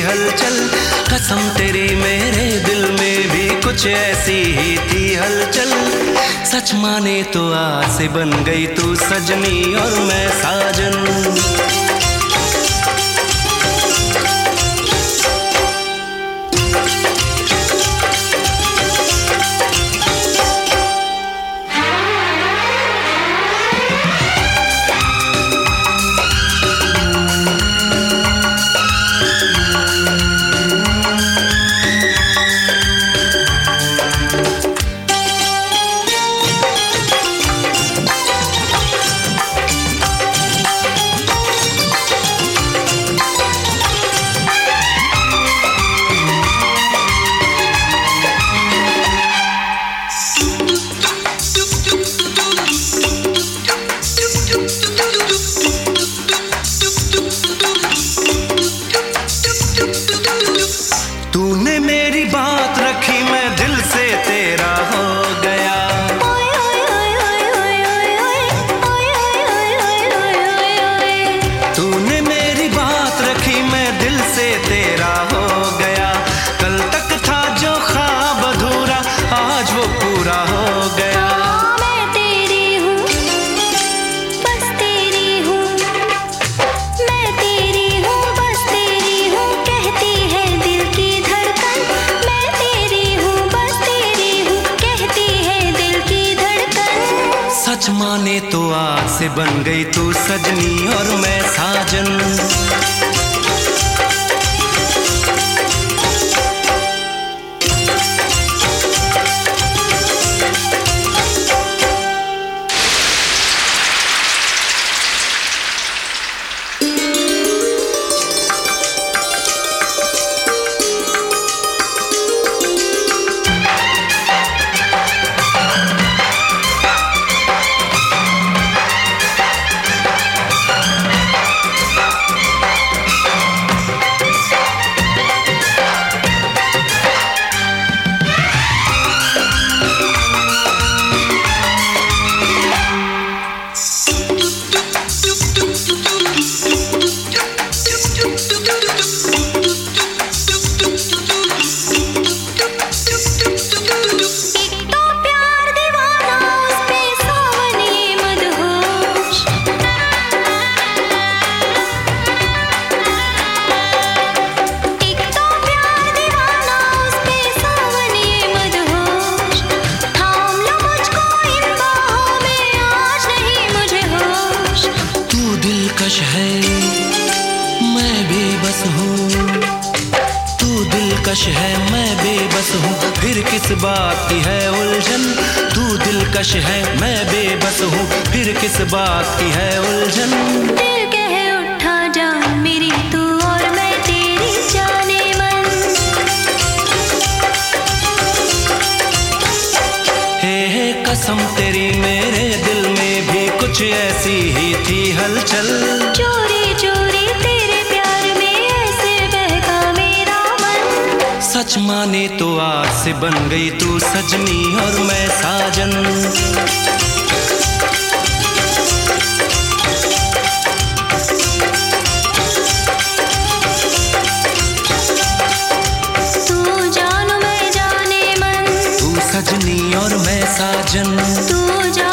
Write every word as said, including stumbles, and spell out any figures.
हलचल। कसम तेरी मेरे दिल में भी कुछ ऐसी ही थी हलचल। सच माने तो आज से बन गई तू सजनी और मैं साजन। तूने मेरी बात रखी मैं दिल से तेरा हो गया। तूने मेरी बात रखी मैं दिल से तेरा हो गया। कल तक था जो ख्वाब अधूरा आज वो पूरा हो गया। मैं तेरी हूँ बस तेरी हूँ, मैं तेरी हूँ बस तेरी हूँ कहती है दिल की धड़कन। मैं तेरी हूँ बस तेरी हूँ कहती है दिल की धड़कन। सच माने तो आज से बन गई तू सजनी और मैं साजन। है मैं बेबस हूँ, तू दिलकश है मैं बेबस हूँ, फिर किस बात की है उलझन। तू दिलकश है मैं बेबस हूँ, फिर किस बात की है उलझन। दिल कह उठा जा मेरी तू और मैं तेरी जाने मन। हे हे कसम तेरी मेरे दिल में भी कुछ ऐसी ही थी हलचल। चोरी चोरी तेरे प्यार में ऐसे बहका मेरा मन। सच माने तो आज से बन गई तू सजनी और मैं साजन। तू जानो मैं जाने मन, तू सजनी और मैं साजन। तू जा